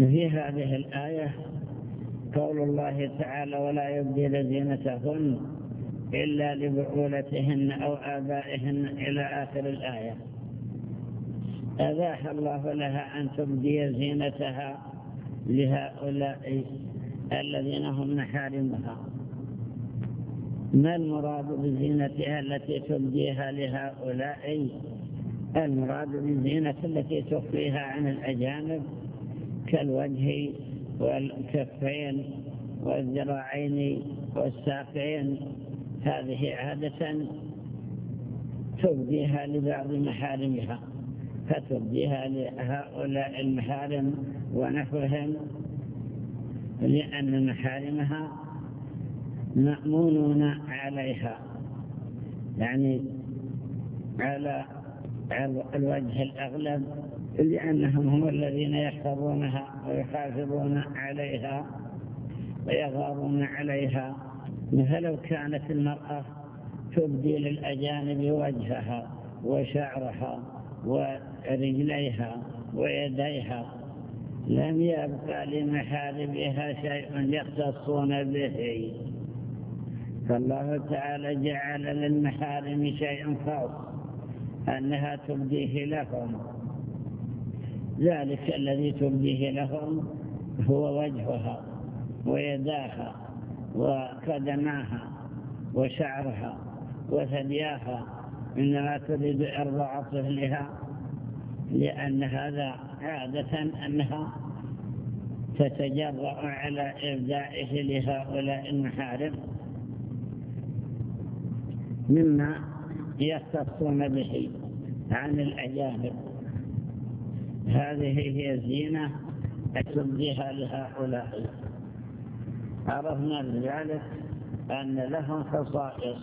في هذه الآية قول الله تعالى ولا يبدين زينتهن إلا لبعولتهن أو آبائهن إلى آخر الآية. أباح الله لها أن تبدي زينتها لهؤلاء الذين هم محارمها. ما المراد بزينتها التي تبديها لهؤلاء؟ المراد بالزينة التي تخفيها عن الأجانب كالوجه والكفين والذراعين والساقين، هذه عادة تبديها لبعض محارمها، فتبديها لهؤلاء المحارم ونحوهم، لأن محارمها مأمونون عليها، يعني على الوجه الأغلب، لأنهم هم الذين يحفظونها ويحافظون عليها ويغارون عليها. فلو كانت المرأة تبدي للأجانب وجهها وشعرها ورجليها ويديها لم يبقى لمحارمها شيء يختصون به، فالله تعالى جعل للمحارم شيء خاص أنها تبديه لهم. ذلك الذي تبديه لهم هو وجهها ويداها وقدماها وشعرها وثدياها، إنما تريد إرضاع طفلها، لأن هذا عادة أنها تتجرأ على إبدائه لهؤلاء المحارم مما يختصون به عن الأجانب. هذه هي الزينة تبديها لهؤلاء. عرفنا بذلك أن لهم خصائص،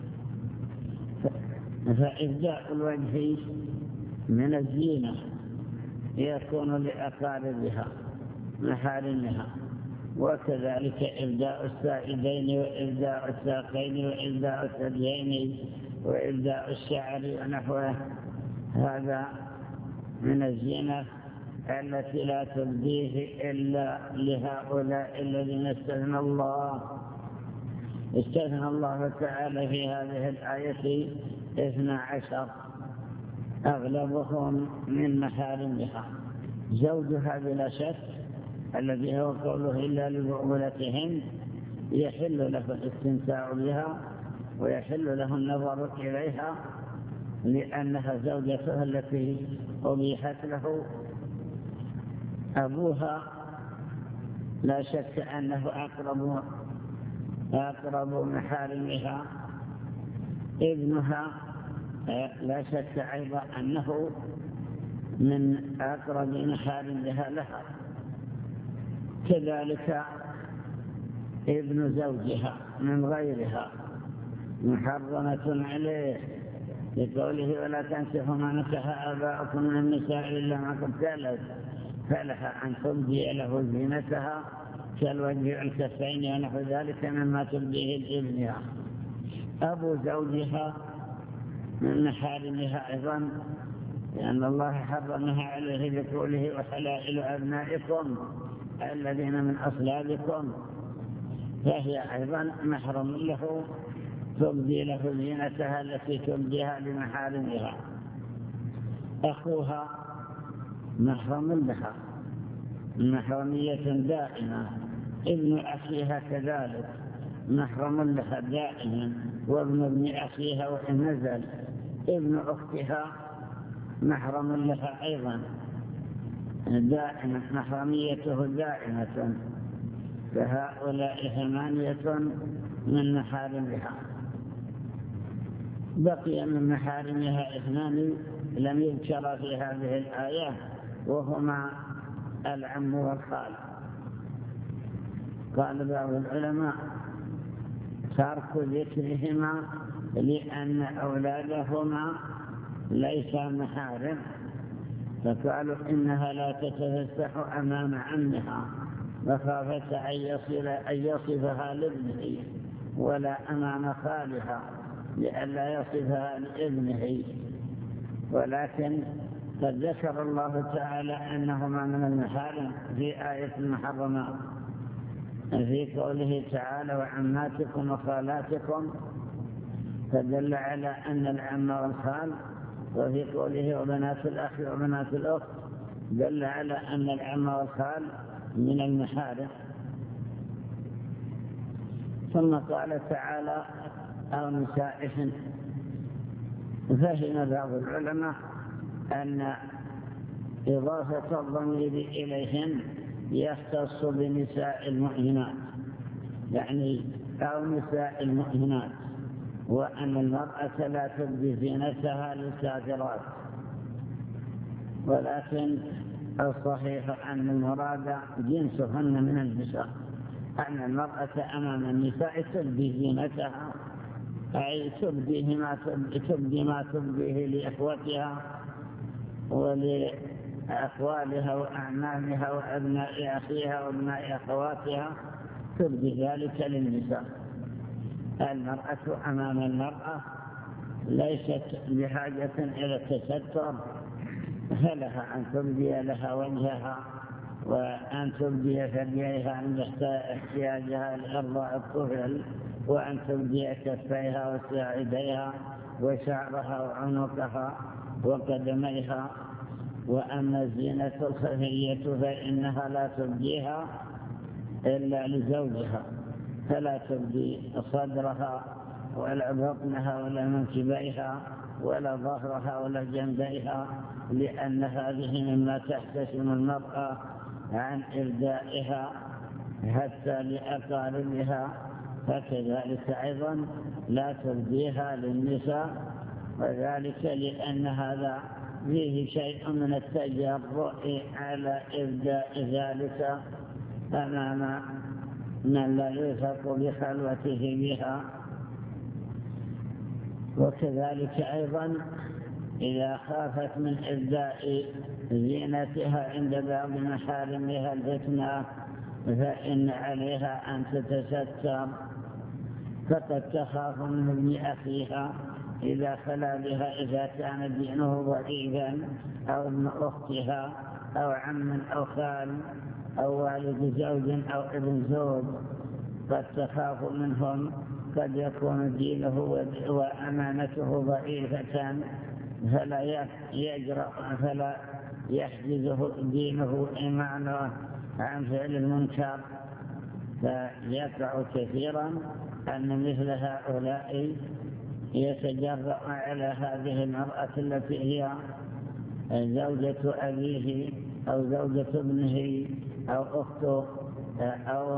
فإبداء الوجه من الزينة يكون لأقاربها محارمها، وكذلك إبداء السائدين وإبداء الساقين وإبداء الثديين وإبداء الشعر ونحوه، هذا من الزينة التي لا تبديه إلا لهؤلاء الذين استثنى الله تعالى في هذه الآية 12 أغلبهم من محارمها. زوجها بلا شك الذي هو قوله إلا لبعولتهن يحل له الاستمتاع بها ويحل له النظر إليها، لأنها زوجته التي أبيحت له. أبوها لا شك أنه أقرب محارمها. ابنها لا شك أيضا أنه من أقرب محارمها لها، كذلك ابن زوجها من غيرها محرمة عليه، لقوله ولا تنكحوا ما نكح آباؤكم من النساء إلا ما قد سلف، فلها أن تبدي له زينتها كالوجه والكفين ونحو ذلك مما تبديه لابنها. أبو زوجها من محارمها أيضا، لأن الله حرمها عليه بقوله وحلائل أبنائكم الذين من أصلابكم، فهي أيضا محرم له، تبدي له زينتها التي تبديها لمحارمها. أخوها محرم لها محرمية دائمة، ابن أخيها كذلك محرم لها دائما، وابن ابن أخيها وإن نزل، ابن أختها محرم لها أيضا دائما، محرميته دائمة. فهؤلاء 8 من محارمها. بقي من محارمها 2 لم يذكر في هذه الآية، وهما العم والخال. قال بعض العلماء ترك ذكرهما لأن أولادهما ليس محارم، فقالوا إنها لا تتفسح أمام عمها مخافة أن يصفها لابنه، ولا أمام خالها لئلا يصفها لابنه، ولكن قد ذكر الله تعالى أنهما من المحارم في آية المحرمات في قوله تعالى وعماتكم وخالاتكم، فدل على أن العم والخال، وفي قوله وبنات الأخ وبنات الأخت دل على أن العم والخال من المحارم. ثم قال تعالى أو نسائهن، فهم بعض العلماء أن إضافة الضمير إليهن يختص بنساء المؤمنات، يعني أو نساء المؤمنات، وأن المرأة لا تبدي زينتها للكافرات، ولكن الصحيح أن المراد جنسهن من النساء، أن المرأة أمام النساء تبدي زينتها، أي تبدي ما تبديه لإخوتها ولأخوالها وأعمامها وأبناء أخيها وأبناء أخواتها، تبدي ذلك للنساء. المرأة أمام المرأة ليست بحاجة إلى التستر، فلها أن تبدي لها وجهها وأن تبدي ثدييها عند احتياجها لإرضاء الطفل، وأن تبدي كفيها وساعديها وشعرها وعنقها وقدميها. وأما الزينة الخفية فإنها لا تبديها إلا لزوجها، فلا تبدي صدرها ولا بطنها ولا منكبيها ولا ظهرها ولا جنبيها، لأن هذه مما تحتشم المرأة عن إبدائها حتى لأقاربها، فكذلك أيضا لا تبديها للنساء، وذلك لأن هذا فيه شيء من التجرؤ على إبداء ذلك أمام من لا يوثق بخلوته بها. وكذلك أيضا إذا خافت من إبداء زينتها عند بعض محارمها الفتنة فإن عليها أن تتستر، فقد تخاف من ابن أخيها إذا خلا بها، إذا كان دينه ضعيفا، أو ابن أختها أو عم أو خال أو والد زوج أو ابن زوج، قد تخاف منهم، قد يكون دينه وأمانته ضعيفة فلا يحجزه دينه إيمانه عن فعل المنكر. فيقع كثيرا أن مثل هؤلاء يتجرأ على هذه المرأة التي هي زوجة أبيه أو زوجة ابنه أو أخته أو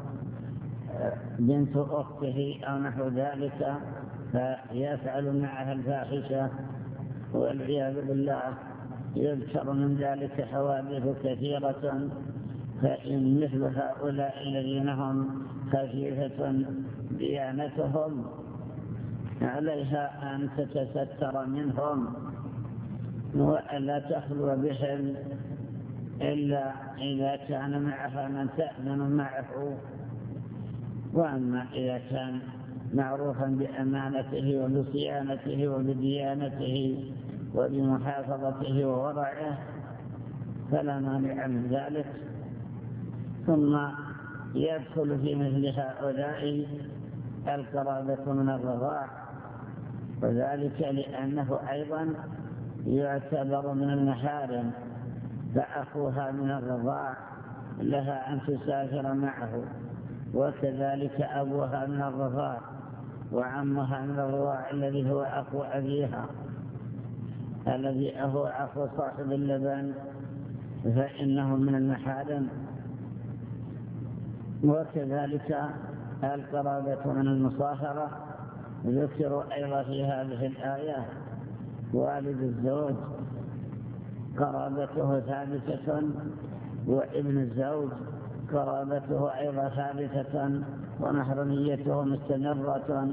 بنت أخته أو نحو ذلك، فيفعل معها الفاحشة والعياذ بالله. يذكر من ذلك حوادث كثيرة، فإن مثل هؤلاء الذين هم خفيفة ديانتهم عليها أن تتستر منهم وألا تخلو بهم إلا إذا كان معها من تأمن معه. وأما إذا كان معروفا بأمانته وبصيانته وبديانته وبمحافظته وورعه فلا مانع من ذلك. ثم يدخل في مثل هؤلاء القرابة من الرضاع، وذلك لأنه أيضا يعتبر من المحارم، فأخوها من الرضاع لها أن تسافر معه، وكذلك أبوها من الرضاع وعمها من الرضاع الذي هو أخو أبيها الذي هو أخو صاحب اللبن، فإنه من المحارم. وكذلك القرابة من المصاهرة ذكروا أيضا في هذه الآية. والد الزوج قرابته ثابتة، وابن الزوج قرابته أيضا ثابتة ومحرميته مستمرة.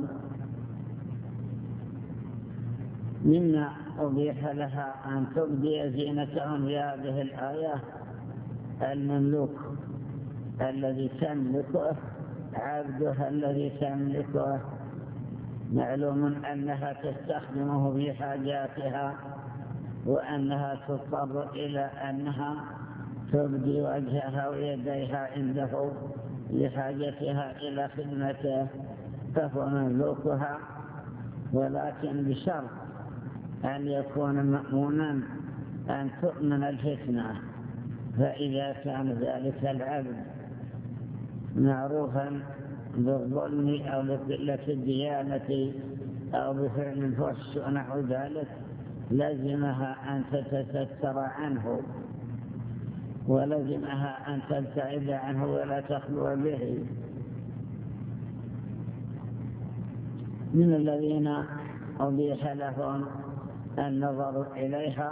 مما أبيح لها أن تبدي زينتهم في هذه الآية المملوك الذي تملكه، عبدها الذي تملكه، معلوم أنها تستخدمه في حاجاتها وأنها تضطر إلى أنها تبدي وجهها ويديها عنده لحاجتها إلى خدمته فهو مملوكها، ولكن بشرط أن يكون مأمونا أن تؤمن الفتنة. فإذا كان ذلك العبد معروفا بالظلم أو بقلة الديانة أو بفعل الفحش ونحو ذلك لزمها أن تتستر عنه، ولزمها أن تبتعد عنه ولا تخلو به. من الذين أبيح لهم النظر إليها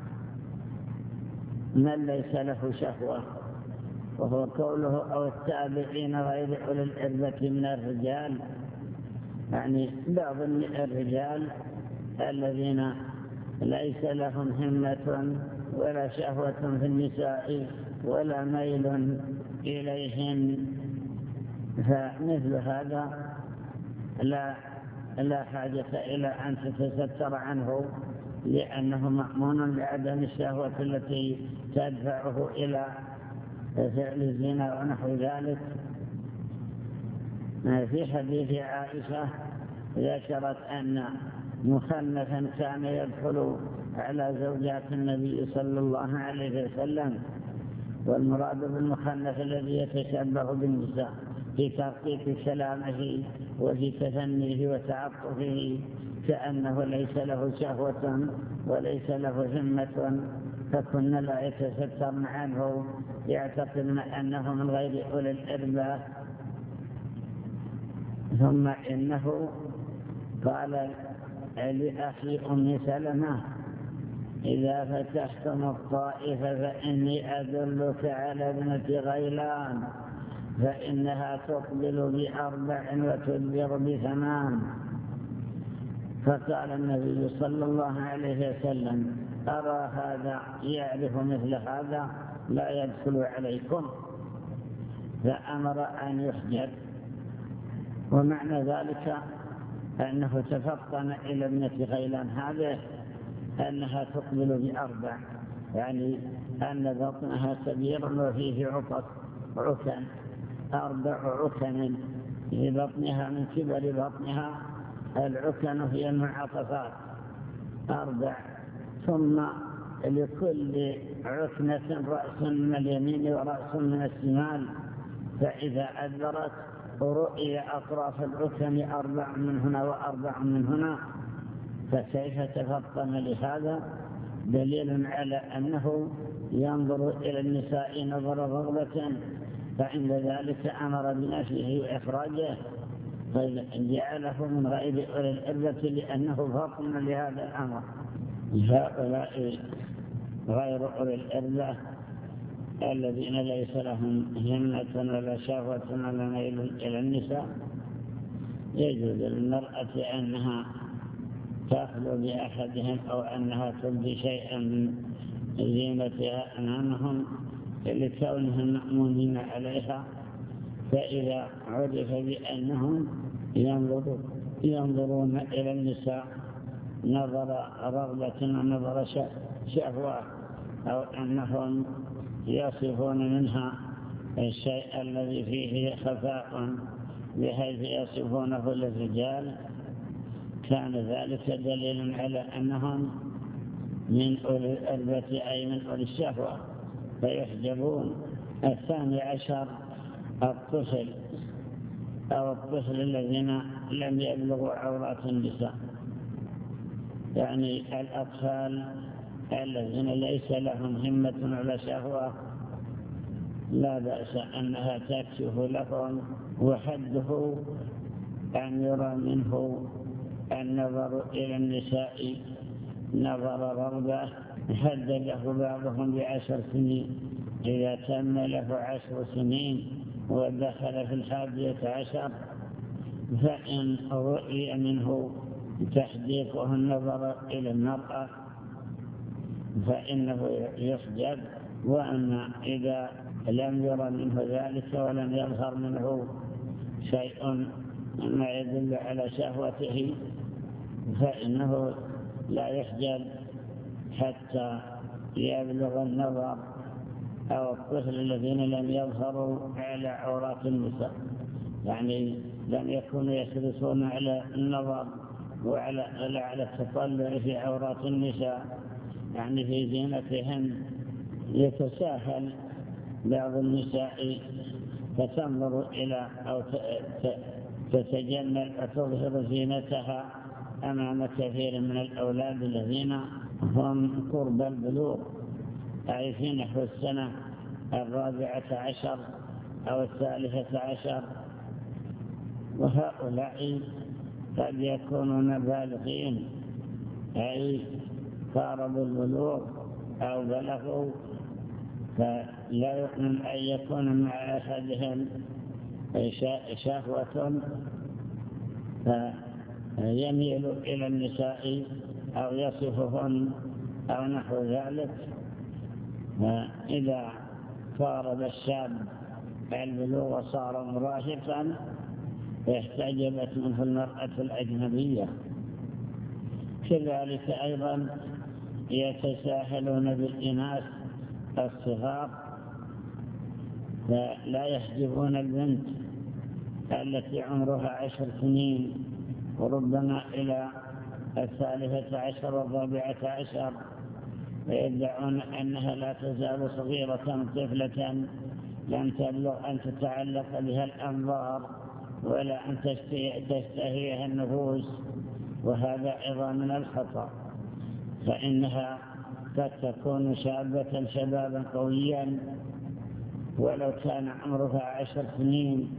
من ليس له شهوة، وهو قوله أو التابعين غير أولي الإربة من الرجال، يعني بعض الرجال الذين ليس لهم همة ولا شهوة في النساء ولا ميل إليهن، فمثل هذا لا حاجة إلى أن تتستر عنه، لأنه مأمون بعدم الشهوة التي تدفعه إلى فعل الزنا ونحو ذلك. في حديث عائشة ذكرت أن مخنثا كان يدخل على زوجات النبي صلى الله عليه وسلم، والمراد بالمخنث الذي يتشبه بالنساء في ترقيق كلامه وفي تثنيه وتعطفه، كأنه ليس له شهوة وليس له همة، فكن لا يتسترن عنه يعتقدن أنه من غير أولي الإربة. ثم إنه قال لأخي أم سلمة إذا فتحتم الطائف فإني أدلك على ابنة غيلان فإنها تقبل ب4 وتدبر ب8. فقال النبي صلى الله عليه وسلم أرى هذا يعرف مثل هذا لا يدخل عليكم، فأمر أن يحجب. ومعنى ذلك أنه تفطن إلى ابنة غيلان هذه أنها تقبل ب4، يعني أن بطنها كبير وفيه عكن 4 عكن في بطنها، من كبر بطنها العكن هي المنعطفات 4، ثم لكل عكنة رأس من اليمين ورأس من الشمال، فإذا أدبرت رؤي أطراف العكن 4 من هنا و4 من هنا، فكيف تفطن لهذا؟ دليل على أنه ينظر إلى النساء نظر رغبة، فعند ذلك أمر بنفيه وإخراجه فجعله من غير أولي الإربة لأنه فطن لهذا الأمر. هؤلاء غير أولي الإربة الذين ليس لهم همة ولا شهوة ولا ميل إلى النساء يجوز للمرأة أنها تأخذ بأحدهم أو أنها تبدي شيئا من زينتها أمامهم لكونهم مأمونين عليها، فإذا عرف بأنهم ينظرون إلى النساء نظر رغبة ونظر شهوة، أو أنهم يصفون منها الشيء الذي فيه خفاء بحيث يصفونه للرجال، كان ذلك دليل على أنهم من أولي الإربة أي من أولي الشهوة فيحجبون. 12 الطفل أو الطفل الذين لم يبلغوا عورات النساء، يعني الأطفال الذين ليس لهم همة ولا شهوة لا بأس أنها تكشف لهم، وحده أن يرى منه النظر إلى النساء نظر رغبة. حدده بعضهم ب10 سنين، إذا تم له 10 سنين ودخل في 11 فإن رؤي منه تحديقه النظر إلى المرأة فإنه يحجب. وأما إذا لم يرى منه ذلك ولم يظهر منه شيء ما يدل على شهوته فإنه لا يحجب حتى يبلغ النظر، أو الطفل الذين لم يظهروا على عورات النساء، يعني لم يكونوا يسرسون على النظر وعلى التطلع في عورات النساء، يعني في زينتهن. يتساهل بعض النساء فتنظر إلى أو تتجمل وتظهر زينتها أمام كثير من الأولاد الذين هم قرب البلوغ، أي في نحو السنة 14 أو 13، وهؤلاء قد يكونون بالغين، أي قاربوا البلوغ أو بلغوا، فلا يؤمن أن يكون مع أحدهم شهوة فيميل إلى النساء أو يصفهن أو نحو ذلك. فإذا قارب الشاب البلوغ وصار مراهقا احتجبت منه المرأة الأجنبية. كذلك أيضا يتساهلون بالإناث الصغار، فلا يحجبون البنت التي عمرها 10 سنين وربما إلى 13 و14، ويدعون أنها لا تزال صغيرة طفلة لم تبلغ أن تتعلق بها الأنظار ولا أن تشتهيها النفوس، وهذا أيضا من الخطأ، فإنها قد تكون شابة شبابا قويا ولو كان عمرها 10 سنين،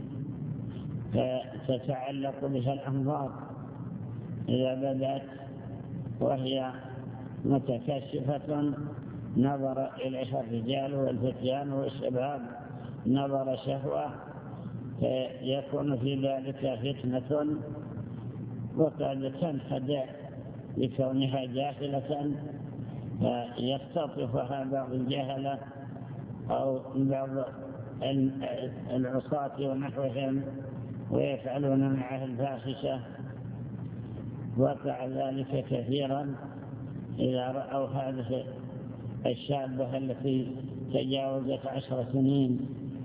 فتتعلق بها الأنظار إذا بدأت وهي متكشفة نظر إليها الرجال والفتيان والشباب نظر شهوة، فيكون في ذلك فتنة، وقد تنخدع لكونها جاهلة فيختطفها بعض الجهلة أو بعض العصاة ونحوهم ويفعلون معها الفاحشة. وقع ذلك كثيرا إذا رأوا هذه الشابة التي تجاوزت 10 سنين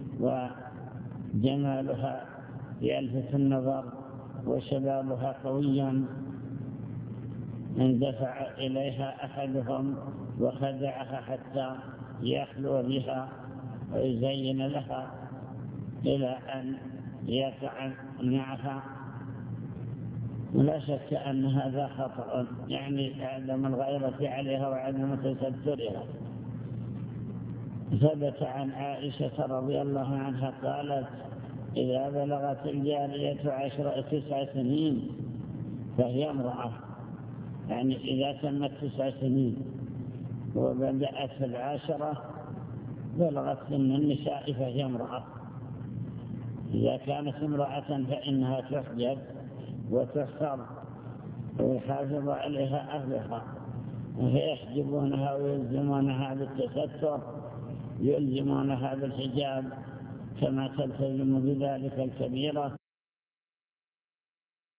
وجمالها يلفت النظر وشبابها قويا، اندفع إليها أحدهم وخدعها حتى يخلو بها ويزين لها إلى أن يقع معها. لا شك أن هذا خطأ، يعني عدم الغيرة عليها وعدم تسترها. ثبت عن عائشة رضي الله عنها قالت: إذا بلغت الجارية 9 سنين فهي امرأة، يعني إذا تمت 9 سنين وبدأت في 10 بلغت سن النساء فهي امرأة. إذا كانت امرأة فإنها تحجب وتحفظ ويحافظ عليها أهلها، فيحجبونها ويلزمونها بالتستر، يلزمونها بالحجاب كما تلتزم بذلك الكبيرة.